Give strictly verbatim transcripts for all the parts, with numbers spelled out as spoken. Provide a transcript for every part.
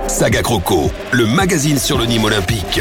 Saga Croco, le magazine sur le Nîmes Olympique.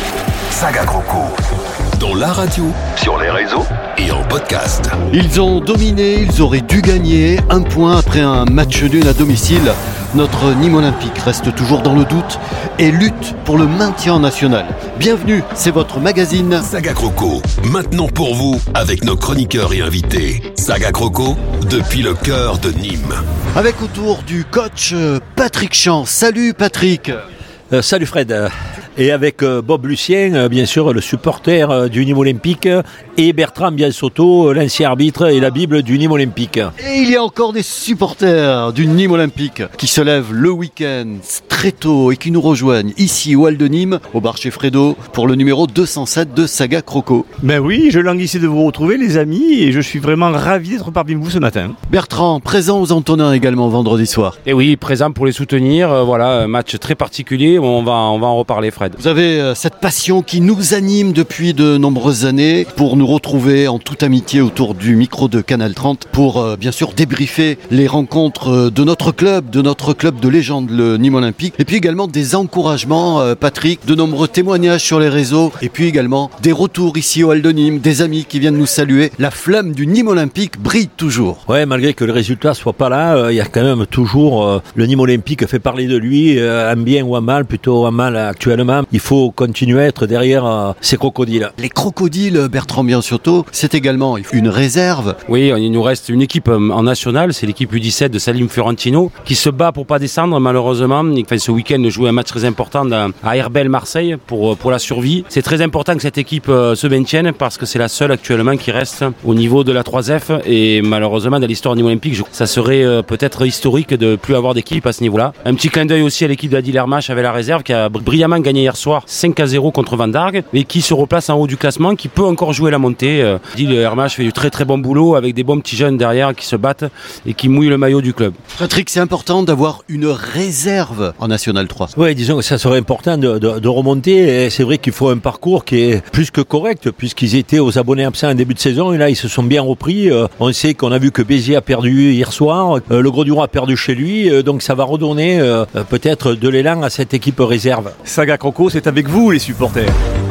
Saga Croco, dans la radio, sur les réseaux et en podcast. Ils ont dominé, ils auraient dû gagner un point après un match nul à domicile. Notre Nîmes Olympique reste toujours dans le doute et lutte pour le maintien en national. Bienvenue, c'est votre magazine Saga Croco, maintenant pour vous avec nos chroniqueurs et invités. Saga Croco, depuis le cœur de Nîmes. Avec autour du coach Patrick Champ. Salut Patrick. Euh, salut Fred. Et avec euh, Bob Lucien, euh, bien sûr, le supporter euh, du Nîmes Olympique, euh, et Bertrand Biansotto, l'ancien arbitre et la Bible du Nîmes Olympique. Et il y a encore des supporters du Nîmes Olympique qui se lèvent le week-end très tôt et qui nous rejoignent ici au Hall de Nîmes, au bar chez Fredo, pour le numéro deux cent sept de Saga Croco. Ben oui, je languissais de vous retrouver les amis et je suis vraiment ravi d'être parmi vous ce matin. Bertrand, présent aux Antonins également vendredi soir. Et oui, présent pour les soutenir, euh, voilà, un match très particulier, on va, on va en reparler Fred. Vous avez euh, cette passion qui nous anime depuis de nombreuses années pour nous retrouver en toute amitié autour du micro de Canal trente pour euh, bien sûr débriefer les rencontres euh, de notre club, de notre club de légende, le Nîmes Olympique, et puis également des encouragements, euh, Patrick, de nombreux témoignages sur les réseaux, et puis également des retours ici au Hall de Nîmes, des amis qui viennent nous saluer. La flamme du Nîmes Olympique brille toujours. Ouais, malgré que le résultat soit pas là, il euh, y a quand même toujours euh, le Nîmes Olympique fait parler de lui, euh, un bien ou un mal, plutôt un mal actuellement. Il faut continuer à être derrière euh, ces crocodiles. Les crocodiles, Bertrand Biansotto, c'est également une réserve. Oui, il nous reste une équipe en national, c'est l'équipe U dix-sept de Salim Fiorentino, qui se bat pour pas descendre malheureusement. Enfin, ce week-end, nous jouons un match très important à Herbel Marseille pour, pour la survie. C'est très important que cette équipe se maintienne parce que c'est la seule actuellement qui reste au niveau de la trois F et malheureusement dans l'histoire du Nîmes Olympique, ça serait peut-être historique de plus avoir d'équipe à ce niveau-là. Un petit clin d'œil aussi à l'équipe d'Adil Hermach avec la réserve qui a brillamment gagné hier soir cinq à zéro contre Van Dargue et qui se replace en haut du classement, qui peut encore jouer la montée. Adil Hermach fait du très très bon boulot avec des bons petits jeunes derrière qui se battent et qui mouillent le maillot du club. Patrick, c'est important d'avoir une réserve en National trois. Oui, disons que ça serait important de, de, de remonter et c'est vrai qu'il faut un parcours qui est plus que correct puisqu'ils étaient aux abonnés absents en début de saison et là ils se sont bien repris. Euh, on sait qu'on a vu que Béziers a perdu hier soir, euh, le Gros du Roi a perdu chez lui, euh, donc ça va redonner euh, peut-être de l'élan à cette équipe réserve. Saga Croco, c'est avec vous les supporters.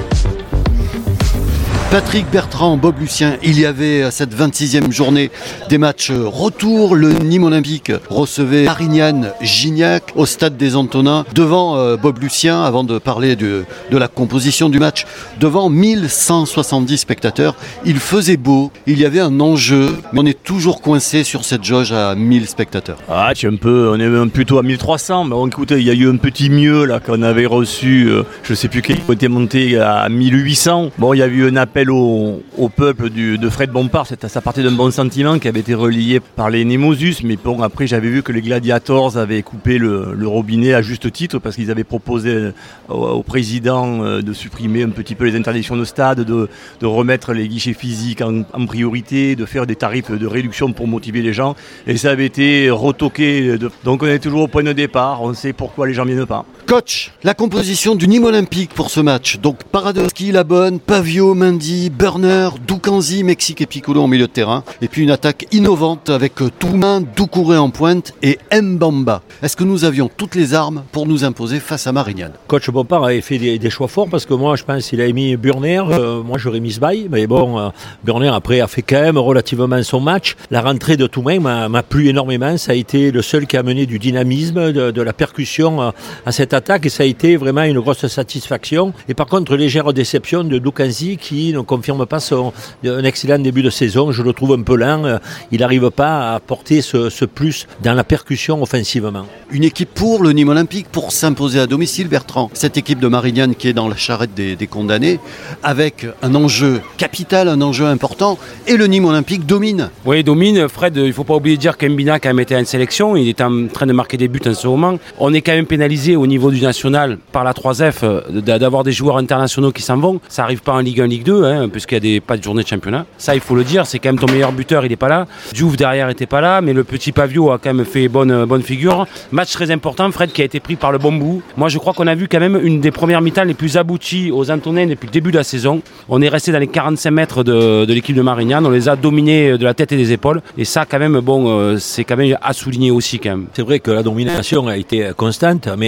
Patrick, Bertrand, Bob Lucien, il y avait cette vingt-sixième journée des matchs retour. Le Nîmes Olympique recevait Marignane-Gignac au stade des Antonins devant euh, Bob Lucien, avant de parler de, de la composition du match, devant mille cent soixante-dix spectateurs. Il faisait beau, il y avait un enjeu, mais on est toujours coincé sur cette jauge à mille spectateurs. Ah, tu es un peu, on est plutôt à mille trois cents. Mais bon, écoutez, il y a eu un petit mieux là qu'on avait reçu, euh, je ne sais plus qui était monté à mille huit cents. Bon, il y a eu un appel Au, au peuple du, de Fred Bompard, ça partait d'un bon sentiment qui avait été relié par les Nemosus, mais bon, après j'avais vu que les Gladiators avaient coupé le, le robinet à juste titre parce qu'ils avaient proposé au, au président de supprimer un petit peu les interdictions de stade, de, de remettre les guichets physiques en, en priorité, de faire des tarifs de réduction pour motiver les gens, et ça avait été retoqué, de, donc on est toujours au point de départ, on sait pourquoi les gens viennent pas. Coach, la composition du Nîmes Olympique pour ce match, donc Paradowski, Labonne, Pavio, Mendy, Burner, Doukanzi, Mexique et Piccolo en milieu de terrain. Et puis une attaque innovante avec Toumain, Doucouré en pointe et Mbamba. Est-ce que nous avions toutes les armes pour nous imposer face à Marignane? Coach Bompard avait fait des, des choix forts parce que moi je pense qu'il a mis Burner, euh, moi j'aurais mis Sbaï, mais bon, euh, Burner après a fait quand même relativement son match. La rentrée de Toumain m'a, m'a plu énormément, ça a été le seul qui a amené du dynamisme, de, de la percussion à, à cette attaque et ça a été vraiment une grosse satisfaction. Et par contre, légère déception de Doukanzi qui ne confirme pas son un excellent début de saison. Je le trouve un peu lent. Il n'arrive pas à apporter ce, ce plus dans la percussion offensivement. Une équipe pour le Nîmes Olympique pour s'imposer à domicile, Bertrand. Cette équipe de Marignane qui est dans la charrette des, des condamnés avec un enjeu capital, un enjeu important et le Nîmes Olympique domine. Oui, domine. Fred, il ne faut pas oublier de dire qu'Mbina a quand même été en sélection. Il est en train de marquer des buts en ce moment. On est quand même pénalisé au niveau du national par la trois F d'avoir des joueurs internationaux qui s'en vont. Ça n'arrive pas en Ligue un, Ligue deux, hein, puisqu'il y a des, pas de journée de championnat. Ça, il faut le dire, c'est quand même ton meilleur buteur, il n'est pas là. Diouf derrière n'était pas là, mais le petit Pavio a quand même fait bonne, bonne figure. Match très important, Fred, qui a été pris par le bon bout. Moi, je crois qu'on a vu quand même une des premières mi-temps les plus abouties aux Antonins depuis le début de la saison. On est resté dans les quarante-cinq mètres de, de l'équipe de Marignane, on les a dominés de la tête et des épaules. Et ça, quand même, bon, euh, c'est quand même à souligner aussi, quand même. C'est vrai que la domination a été constante, mais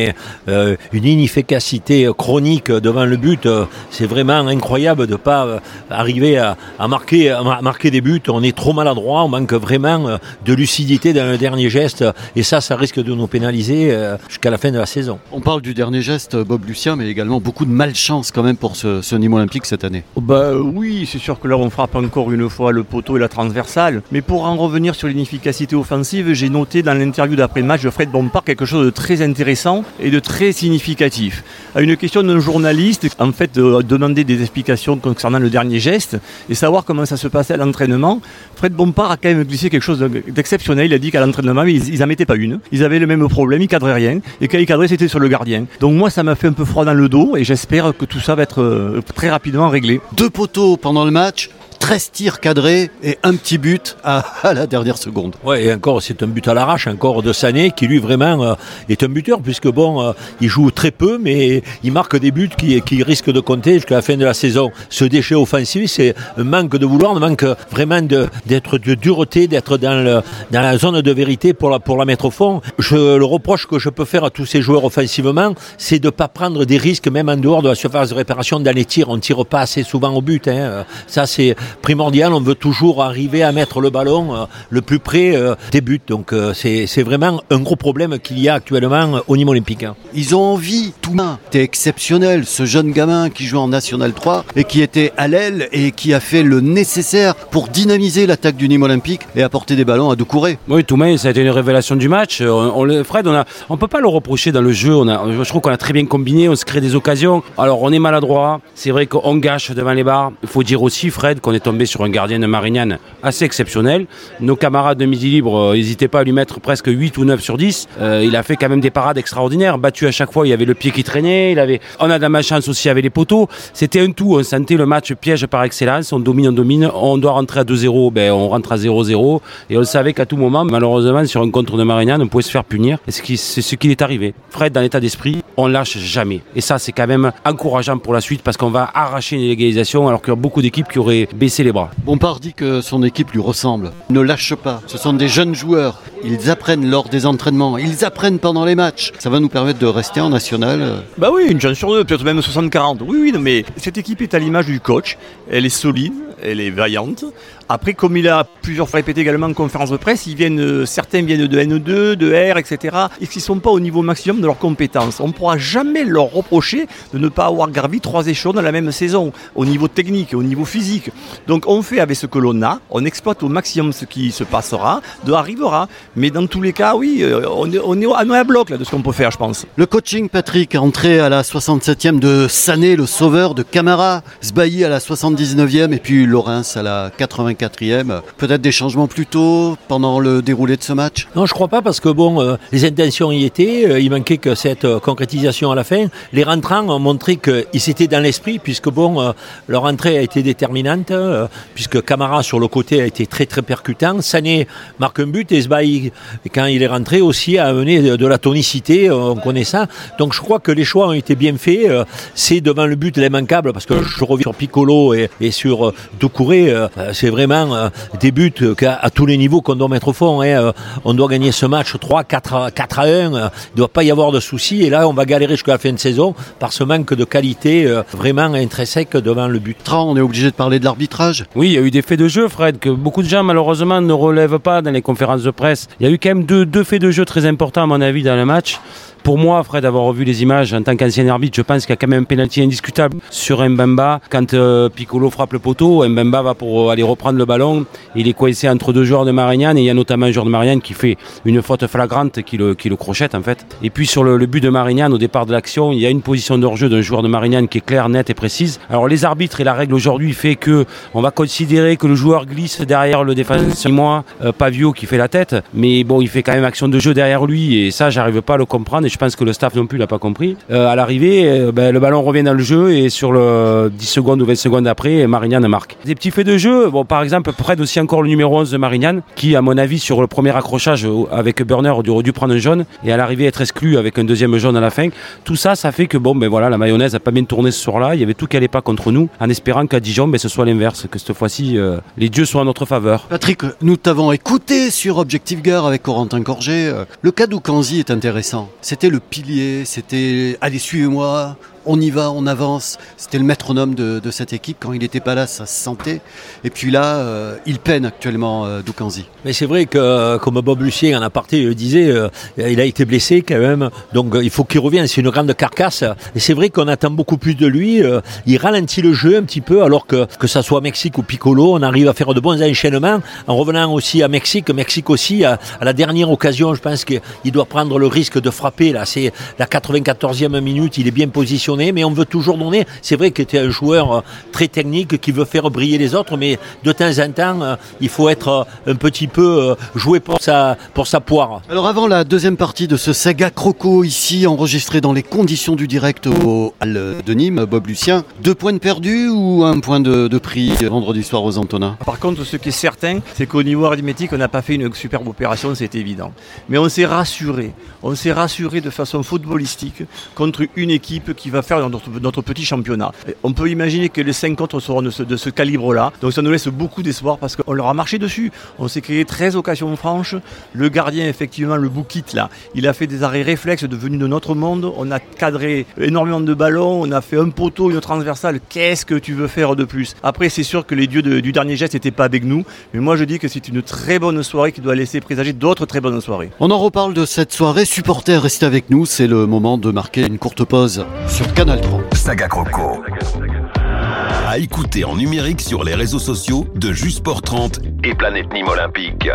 euh, une inefficacité chronique devant le but. Euh, c'est vraiment incroyable de ne pas euh, arriver à, à, marquer, à marquer des buts. On est trop maladroit, on manque vraiment euh, de lucidité dans le dernier geste. Et ça, ça risque de nous pénaliser euh, jusqu'à la fin de la saison. On parle du dernier geste, Bob Lucien, mais également beaucoup de malchance quand même pour ce, ce Nîmes Olympique cette année. Bah oui, c'est sûr que là on frappe encore une fois le poteau et la transversale. Mais pour en revenir sur l'inefficacité offensive, j'ai noté dans l'interview d'après le match de Fred Bompard quelque chose de très intéressant et de très significatif. À une question d'un journaliste, en fait, de demander des explications concernant le dernier geste et savoir comment ça se passait à l'entraînement, Fred Bompard a quand même glissé quelque chose d'exceptionnel. Il a dit qu'à l'entraînement, ils n'en mettaient pas une. Ils avaient le même problème, ils cadraient rien. Et quand ils cadraient, c'était sur le gardien. Donc moi, ça m'a fait un peu froid dans le dos et j'espère que tout ça va être euh, très rapidement réglé. Deux poteaux pendant le match, treize tirs cadrés et un petit but à, à la dernière seconde. Ouais, et encore, c'est un but à l'arrache, encore de Sané, qui lui vraiment euh, est un buteur, puisque bon, euh, il joue très peu, mais il marque des buts qui, qui risquent de compter jusqu'à la fin de la saison. Ce déchet offensif, c'est un manque de vouloir, un manque vraiment de, d'être de dureté, d'être dans, le, dans la zone de vérité pour la, pour la mettre au fond. Je, le reproche que je peux faire à tous ces joueurs offensivement, c'est de ne pas prendre des risques, même en dehors de la surface de réparation, dans les tirs. On ne tire pas assez souvent au but. Hein. Ça, c'est primordial, on veut toujours arriver à mettre le ballon euh, le plus près euh, des buts. Donc euh, c'est, c'est vraiment un gros problème qu'il y a actuellement au Nîmes Olympique. Hein. Ils ont envie, tout le monde. C'était exceptionnel, ce jeune gamin qui joue en National trois et qui était à l'aile et qui a fait le nécessaire pour dynamiser l'attaque du Nîmes Olympique et apporter des ballons à Doucouré. Oui, Toumaï, ça a été une révélation du match. On, on, Fred, on a, on peut pas le reprocher dans le jeu. On a, je trouve qu'on a très bien combiné, on se crée des occasions. Alors on est maladroit, c'est vrai qu'on gâche devant les barres. Il faut dire aussi, Fred, qu'on est tombé sur un gardien de Marignane assez exceptionnel. Nos camarades de Midi Libre n'hésitaient euh, pas à lui mettre presque huit ou neuf sur dix. Euh, il a fait quand même des parades extraordinaires. Battu à chaque fois, il y avait le pied qui traînait. Il avait... On a de la malchance aussi avec les poteaux. C'était un tout. On sentait le match piège par excellence. On domine, on domine. On doit rentrer à deux zéro. Ben, on rentre à zéro zéro. Et on savait qu'à tout moment, malheureusement, sur un contre de Marignane, on pouvait se faire punir. Et c'est ce qui, c'est ce qui est arrivé. Fred, dans l'état d'esprit, on lâche jamais. Et ça, c'est quand même encourageant pour la suite parce qu'on va arracher une égalisation alors qu'il y a beaucoup d'équipes qui auraient baissé les bras. Bompard dit que son équipe lui ressemble. Ne lâche pas. Ce sont des jeunes joueurs. Ils apprennent lors des entraînements. Ils apprennent pendant les matchs. Ça va nous permettre de rester en national. Bah oui, une chance sur deux, peut-être même soixante quarante. Oui, oui, non, mais cette équipe est à l'image du coach. Elle est solide, elle est vaillante. Après, comme il a plusieurs fois répété également en conférence de presse, ils viennent, certains viennent de N deux, de R, et cetera, et qui ne sont pas au niveau maximum de leurs compétences. On ne pourra jamais leur reprocher de ne pas avoir gravi trois échelons dans la même saison, au niveau technique, au niveau physique. Donc on fait avec ce que l'on a, on exploite au maximum ce qui se passera, de arrivera. Mais dans tous les cas, oui, on est, on est à, on est à bloc là, de ce qu'on peut faire, je pense. Le coaching, Patrick, entré à la soixante-septième de Sané, le sauveur de Camara, Sbailly à la soixante-dix-neuvième et puis Laurens à la quatre-vingt-quatrième. Peut-être des changements plus tôt pendant le déroulé de ce match? Non, je crois pas parce que bon, euh, les intentions y étaient, euh, il manquait que cette euh, concrétisation à la fin. Les rentrants ont montré qu'ils étaient dans l'esprit puisque bon, euh, leur entrée a été déterminante euh, puisque Camara sur le côté a été très très percutant. Sané marque un but et Sbailly, quand il est rentré aussi, a amené de, de la tonicité, euh, on connaît ça. Donc je crois que les choix ont été bien faits. Euh, c'est devant le but l'immanquable parce que je reviens sur Piccolo et, et sur euh, Doucouré, euh, c'est vraiment des buts à, à tous les niveaux qu'on doit mettre au fond. Hein. On doit gagner ce match trois, quatre à un. Il ne doit pas y avoir de soucis. Et là, on va galérer jusqu'à la fin de saison par ce manque de qualité euh, vraiment intrinsèque devant le but. On est obligé de parler de l'arbitrage. Oui, il y a eu des faits de jeu, Fred, que beaucoup de gens, malheureusement, ne relèvent pas dans les conférences de presse. Il y a eu quand même deux, deux faits de jeu très importants, à mon avis, dans le match. Pour moi, Fred, avoir revu les images en tant qu'ancien arbitre, je pense qu'il y a quand même un pénalty indiscutable sur Mbemba. Quand euh, Piccolo frappe le poteau, Mbemba va pour aller reprendre le ballon. Il est coincé entre deux joueurs de Marignane et il y a notamment un joueur de Marignane qui fait une faute flagrante qui le, qui le crochette en fait. Et puis sur le, le but de Marignane, au départ de l'action, il y a une position de hors-jeu d'un joueur de Marignane qui est claire, nette et précise. Alors les arbitres et la règle aujourd'hui fait que on va considérer que le joueur glisse derrière le défenseur. Moi, euh, Pavio qui fait la tête, mais bon, il fait quand même action de jeu derrière lui et ça, j'arrive pas à le comprendre. Et je pense que le staff non plus l'a pas compris. Euh, à l'arrivée, euh, ben, le ballon revient dans le jeu et sur le dix secondes ou vingt secondes après, Marignane marque. Des petits faits de jeu, bon, par exemple, Fred aussi encore le numéro onze de Marignane, qui à mon avis sur le premier accrochage avec Burner aurait dû prendre un jaune et à l'arrivée être exclu avec un deuxième jaune à la fin. Tout ça, ça fait que bon, ben voilà, la mayonnaise a pas bien tourné ce soir-là. Il y avait tout qui allait pas contre nous, en espérant qu'à Dijon, ben, ce soit l'inverse, que cette fois-ci, euh, les dieux soient en notre faveur. Patrick, nous t'avons écouté sur Objectif rigueur avec Corentin Corget. Le cas d'Oukanzi est intéressant. C'était le pilier, c'était « allez, suivez-moi ». On y va, on avance. C'était le métronome de, de cette équipe. Quand il n'était pas là, ça se sentait. Et puis là, euh, il peine actuellement, euh, Doukanzi. Mais c'est vrai que, comme Bob Lucien en aparté le disait, euh, il a été blessé quand même. Donc il faut qu'il revienne. C'est une grande carcasse. Et c'est vrai qu'on attend beaucoup plus de lui. Euh, il ralentit le jeu un petit peu, alors que que ça soit Mexique ou Piccolo, on arrive à faire de bons enchaînements. En revenant aussi à Mexique, Mexique aussi, à, à la dernière occasion, je pense qu'il doit prendre le risque de frapper. Là, c'est la quatre-vingt-quatorzième minute. Il est bien positionné. Mais on veut toujours donner. C'est vrai que tu es un joueur très technique qui veut faire briller les autres, mais de temps en temps, il faut être un petit peu joué pour sa, pour sa poire. Alors avant la deuxième partie de ce saga Croco ici, enregistré dans les conditions du direct au Hall de Nîmes, Bob Lucien, deux points de perdus ou un point de, de prix vendredi soir aux Antonins? Par contre, ce qui est certain, c'est qu'au niveau arithmétique, on n'a pas fait une superbe opération, c'est évident. Mais on s'est rassuré. On s'est rassuré de façon footballistique contre une équipe qui va faire notre, notre petit championnat. Et on peut imaginer que les cinq autres seront de ce, de ce calibre-là. Donc ça nous laisse beaucoup d'espoir parce qu'on leur a marché dessus. On s'est créé treize occasions franches. Le gardien, effectivement, le Boukit, là, il a fait des arrêts réflexes devenus de notre monde. On a cadré énormément de ballons. On a fait un poteau, une transversale. Qu'est-ce que tu veux faire de plus? Après, c'est sûr que les dieux de, du dernier geste n'étaient pas avec nous. Mais moi, je dis que c'est une très bonne soirée qui doit laisser présager d'autres très bonnes soirées. On en reparle de cette soirée. Supporters, restez avec nous. C'est le moment de marquer une courte pause sur Canal trente. Saga Croco. À écouter en numérique sur les réseaux sociaux de Jusport trente et Planète Nîmes Olympique.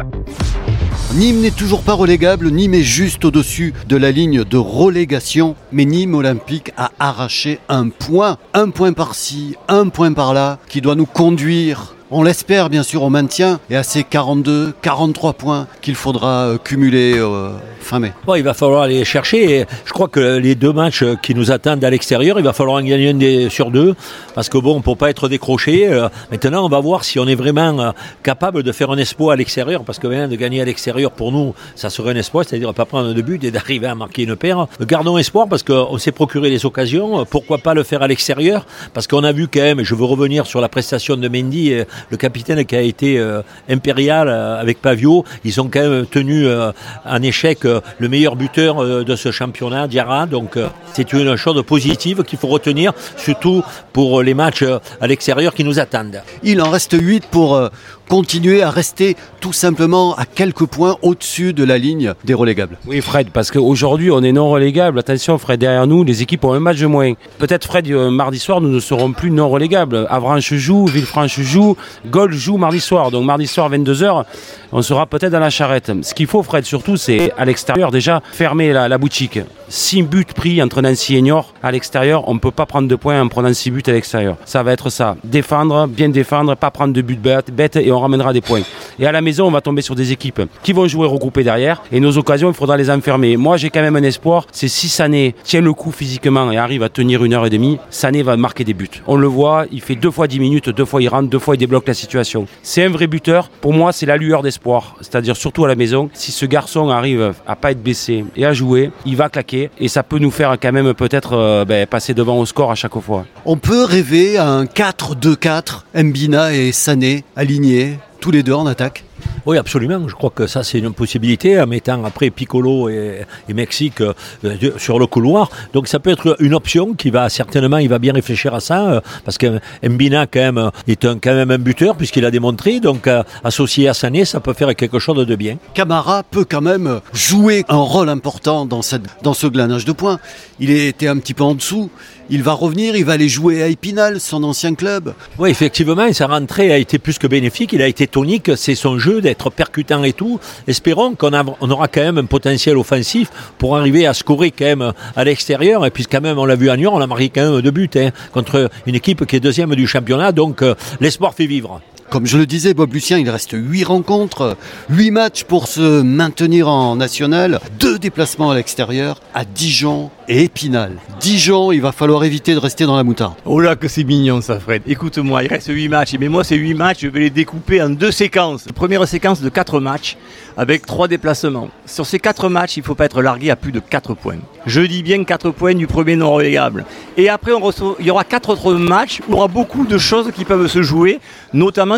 Nîmes n'est toujours pas relégable, Nîmes est juste au-dessus de la ligne de relégation, mais Nîmes Olympique a arraché un point, un point par-ci, un point par-là, qui doit nous conduire, on l'espère bien sûr, au maintien, et à ces quarante-deux, quarante-trois points qu'il faudra euh, cumuler euh, fin mai. Bon, il va falloir aller chercher, et je crois que les deux matchs qui nous attendent à l'extérieur, il va falloir en gagner un des, sur deux, parce que bon, pour pas être décroché, euh, maintenant on va voir si on est vraiment euh, capable de faire un exploit à l'extérieur, parce que maintenant de gagner à l'extérieur pour nous, ça serait un exploit, c'est-à-dire pas prendre de but et d'arriver à marquer une paire. Gardons espoir parce qu'on s'est procuré les occasions, pourquoi pas le faire à l'extérieur, parce qu'on a vu quand même, et je veux revenir sur la prestation de Mendy, et le capitaine qui a été euh, impérial euh, avec Pavio, ils ont quand même tenu euh, en échec euh, le meilleur buteur euh, de ce championnat, Diarra, donc euh, c'est une chose positive qu'il faut retenir, surtout pour les matchs euh, à l'extérieur qui nous attendent. Il en reste huit pour euh, continuer à rester tout simplement à quelques points au-dessus de la ligne des relégables. Oui Fred, parce qu'aujourd'hui on est non relégable. Attention Fred, derrière nous les équipes ont un match de moins. Peut-être Fred, euh, mardi soir nous ne serons plus non relégables. Avranches joue, Villefranche joue, Gaulle joue mardi soir. Donc mardi soir vingt-deux heures, on sera peut-être dans la charrette. Ce qu'il faut Fred surtout, c'est à l'extérieur déjà fermer la, la boutique. six buts pris entre Nancy et Niort à l'extérieur, on ne peut pas prendre de points en prenant six buts à l'extérieur. Ça va être ça, défendre, bien défendre, pas prendre de buts bêtes, bêtes et on ramènera des points. Et à la maison, on va tomber sur des équipes qui vont jouer regroupées derrière et nos occasions, il faudra les enfermer. Moi, j'ai quand même un espoir, c'est si Sané tient le coup physiquement et arrive à tenir une heure et demie, Sané va marquer des buts. On le voit, il fait deux fois dix minutes, deux fois il rentre, deux fois il débloque la situation. C'est un vrai buteur. Pour moi, c'est la lueur d'espoir, c'est-à-dire surtout à la maison. Si ce garçon arrive à pas être blessé et à jouer, il va claquer et ça peut nous faire quand même peut-être euh, ben, passer devant au score à chaque fois. On peut rêver à un quatre deux quatre, Mbina et Sané alignés, tous les deux en attaque. Oui, absolument. Je crois que ça, c'est une possibilité, en mettant après Piccolo et, et Mexique euh, sur le couloir. Donc, ça peut être une option qui va certainement, il va bien réfléchir à ça, euh, parce que Mbina, quand même, est un, quand même un buteur, puisqu'il a démontré. Donc, euh, associé à Sané, ça peut faire quelque chose de bien. Camara peut quand même jouer un rôle important dans, cette, dans ce glanage de points. Il était un petit peu en dessous. Il va revenir, il va aller jouer à Épinal, son ancien club. Oui, effectivement, sa rentrée a été plus que bénéfique. Il a été tonique. C'est son jeu d'être percutant et tout. Espérons qu'on a, on aura quand même un potentiel offensif pour arriver à scorer quand même à l'extérieur. Et puis quand même, on l'a vu à Niort, on a marqué quand même deux buts hein, contre une équipe qui est deuxième du championnat. Donc euh, l'espoir fait vivre. Comme je le disais, Bob Lucien, il reste huit rencontres, huit matchs pour se maintenir en national, deux déplacements à l'extérieur, à Dijon et Épinal. Dijon, il va falloir éviter de rester dans la moutarde. Oh là que c'est mignon ça Fred. Écoute-moi, il reste huit matchs, mais moi ces huit matchs, je vais les découper en deux séquences. Première séquence de quatre matchs avec trois déplacements. Sur ces quatre matchs, il ne faut pas être largué à plus de quatre points. Je dis bien quatre points du premier non relégable. Et après, on reçoit, il y aura quatre autres matchs où il y aura beaucoup de choses qui peuvent se jouer, notamment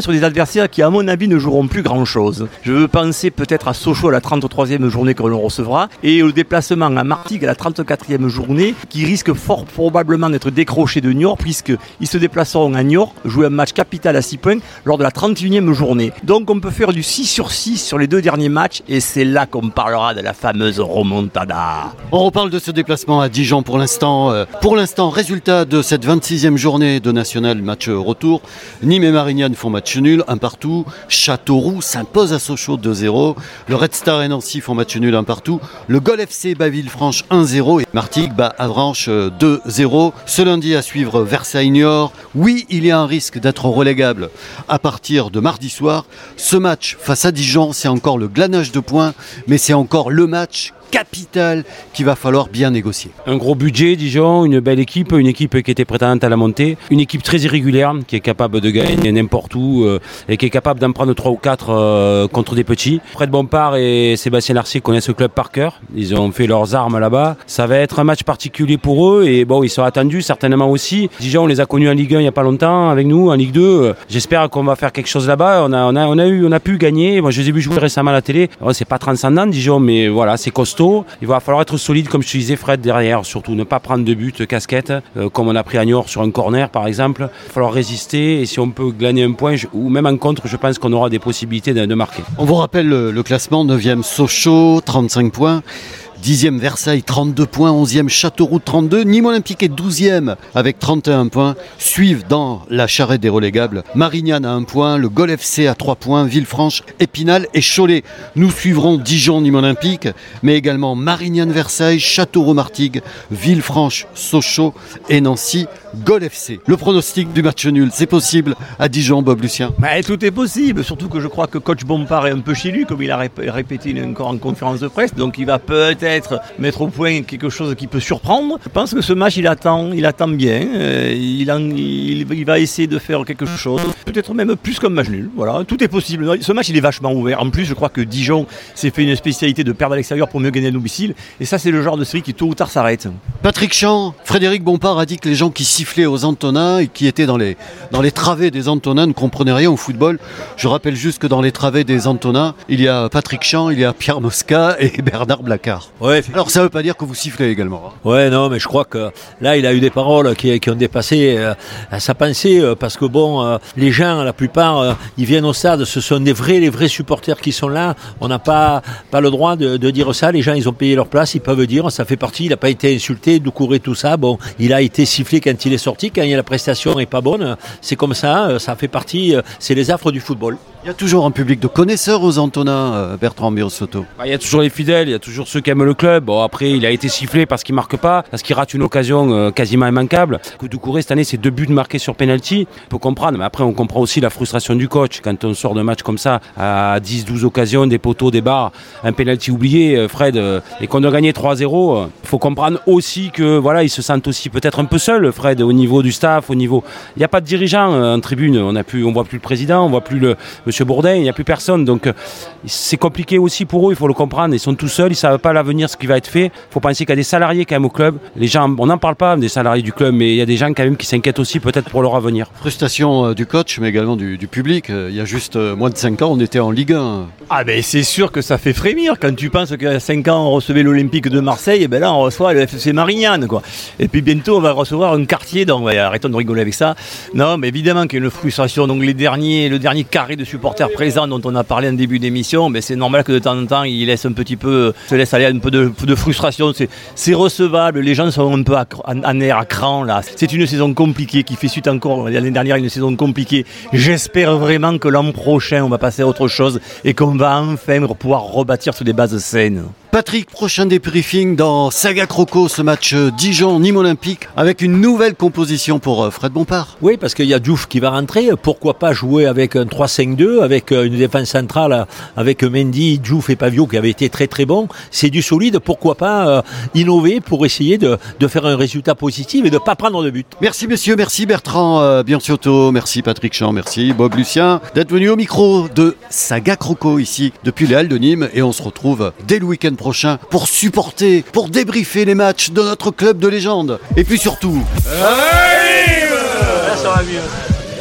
sur des adversaires qui, à mon avis, ne joueront plus grand-chose. Je veux penser peut-être à Sochaux à la trente-troisième journée que l'on recevra et au déplacement à Martigues à la trente-quatrième journée qui risque fort probablement d'être décroché de Niort puisqu'ils se déplaceront à Niort, jouer un match capital à six points lors de la trente-et-unième journée. Donc on peut faire du six sur six sur les deux derniers matchs et c'est là qu'on parlera de la fameuse remontada. On reparle de ce déplacement à Dijon pour l'instant. Euh, pour l'instant, résultat de cette vingt-sixième journée de National, match retour. Nîmes et Marignane font match nul, un partout. Châteauroux s'impose à Sochaux deux zéro. Le Red Star et Nancy font match nul, un partout. Le Gol F C bat Villefranche un zéro et Martigues bat Avranches deux zéro. Ce lundi à suivre Versailles-Niort. Oui, il y a un risque d'être relégable à partir de mardi soir. Ce match face à Dijon, c'est encore le glanage de points, mais c'est encore le match capital qu'il va falloir bien négocier. Un gros budget, Dijon, une belle équipe, une équipe qui était prétendante à la montée, une équipe très irrégulière, qui est capable de gagner n'importe où euh, et qui est capable d'en prendre trois ou quatre euh, contre des petits. Fred Bompard et Sébastien Larcier connaissent le club par cœur, ils ont fait leurs armes là-bas. Ça va être un match particulier pour eux et bon, ils sont attendus certainement aussi. Dijon, on les a connus en Ligue un il n'y a pas longtemps avec nous, en Ligue deux. Euh, j'espère qu'on va faire quelque chose là-bas. On a, on a, on a, eu, on a pu gagner. Moi, je les ai vus jouer récemment à la télé. Alors, c'est pas transcendant, Dijon, mais voilà, c'est costaud. Il va falloir être solide, comme je te disais, Fred, derrière, surtout ne pas prendre de but casquette, euh, comme on a pris à Niort sur un corner par exemple. Il va falloir résister et si on peut glaner un point, je, ou même en contre, je pense qu'on aura des possibilités de, de marquer. On vous rappelle le, le classement, neuvième Sochaux, trente-cinq points. dixième Versailles, trente-deux points. onzième Châteauroux, trente-deux. Nîmes Olympique est douzième avec trente et un points. Suivent dans la charrette des relégables Marignane à un point, le Gol F C à trois points, Villefranche, Épinal et Cholet. Nous suivrons Dijon, Nîmes Olympique, mais également Marignane, Versailles, Châteauroux, Martigues, Villefranche, Sochaux et Nancy, Gol F C. Le pronostic du match nul, c'est possible à Dijon, Bob Lucien? Bah, tout est possible, surtout que je crois que coach Bompard est un peu chez lui, comme il a répété encore en conférence de presse, donc il va peut-être mettre au point quelque chose qui peut surprendre. Je pense que ce match, il attend, il attend bien, euh, il, en, il, il va essayer de faire quelque chose, peut-être même plus qu'un match nul. Voilà, tout est possible. Ce match, il est vachement ouvert. En plus, je crois que Dijon s'est fait une spécialité de perdre à l'extérieur pour mieux gagner à domicile, et ça, c'est le genre de série qui tôt ou tard s'arrête. Patrick Champ, Frédéric Bompard a dit que les gens qui sifflaient aux Antonins et qui étaient dans les, dans les travées des Antonins ne comprenaient rien au football. Je rappelle juste que dans les travées des Antonins, il y a Patrick Champ, il y a Pierre Mosca et Bernard Blacard. Ouais, alors ça ne veut pas dire que vous sifflez également. Hein. Ouais, non, mais je crois que là, il a eu des paroles qui, qui ont dépassé euh, sa pensée, euh, parce que bon, euh, les gens, la plupart, euh, ils viennent au stade, ce sont des vrais, les vrais supporters qui sont là. On n'a pas, pas le droit de, de dire ça. Les gens, ils ont payé leur place, ils peuvent dire, ça fait partie. Il n'a pas été insulté, Doucouré, tout ça. Bon, il a été sifflé quand il est sorti, quand la prestation n'est pas bonne. C'est comme ça, ça fait partie, c'est les affres du football. Il y a toujours un public de connaisseurs aux Antonins, Bertrand Biosotto. Bah, il y a toujours les fidèles, il y a toujours ceux qui aiment le club. Bon, après, il a été sifflé parce qu'il ne marque pas, parce qu'il rate une occasion euh, quasiment immanquable. Doucouré, cette année, c'est deux buts marqués sur penalty. On peut comprendre, mais après, on comprend aussi la frustration du coach. Quand on sort d'un match comme ça, à dix douze occasions, des poteaux, des barres, un penalty oublié, Fred, euh, et qu'on a gagné trois zéro, il euh, faut comprendre aussi que voilà, ils se sentent aussi peut-être un peu seuls, Fred, au niveau du staff, au niveau. Il n'y a pas de dirigeant euh, en tribune. On a plus, on voit plus le président, on voit plus le Monsieur Bourdin, il n'y a plus personne. Donc, euh, c'est compliqué aussi pour eux, il faut le comprendre. Ils sont tout seuls, ils ne savent pas l'avenir, ce qui va être fait. Il faut penser qu'il y a des salariés quand même au club. Les gens, on n'en parle pas des salariés du club, mais il y a des gens quand même qui s'inquiètent aussi peut-être pour leur avenir. Frustration euh, du coach, mais également du, du public. Euh, il y a juste euh, moins de cinq ans, on était en Ligue un. Ah ben c'est sûr que ça fait frémir quand tu penses qu'il y a cinq ans on recevait l'Olympique de Marseille, et ben là on reçoit le F C Marignane, quoi. Et puis bientôt on va recevoir un quartier, donc ouais, arrêtons de rigoler avec ça. Non, mais évidemment qu'il y a une frustration. Donc les derniers, le dernier carré de supporters présents dont on a parlé en début d'émission, ben c'est normal que de temps en temps il laisse un petit peu, se laisse aller un peu de, de frustration. C'est, c'est recevable, les gens sont un peu à, en, en air, à cran là. C'est une saison compliquée qui fait suite encore l'année dernière, une saison compliquée. J'espère vraiment que l'an prochain on va passer à autre chose et qu'on va enfin pouvoir rebâtir sur des bases saines. Patrick, prochain débriefing dans Saga Croco, ce match Dijon-Nîmes Olympique, avec une nouvelle composition pour Fred Bompard. Oui, parce qu'il y a Diouf qui va rentrer. Pourquoi pas jouer avec un trois cinq deux, avec une défense centrale, avec Mendy, Diouf et Pavio qui avaient été très très bons. C'est du solide. Pourquoi pas euh, innover pour essayer de, de faire un résultat positif et de ne pas prendre de but. Merci messieurs, merci Bertrand euh, Bianciotto, merci Patrick Champ, merci Bob Lucien d'être venu au micro de Saga Croco ici depuis les Halles de Nîmes, et on se retrouve dès le week-end prochain pour supporter, pour débriefer les matchs de notre club de légende. Et puis surtout... Là, ça va mieux.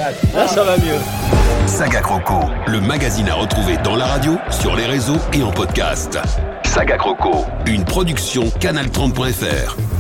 Là, ça va mieux. Saga Croco, le magazine à retrouver dans la radio, sur les réseaux et en podcast. Saga Croco, une production canal trente point f r.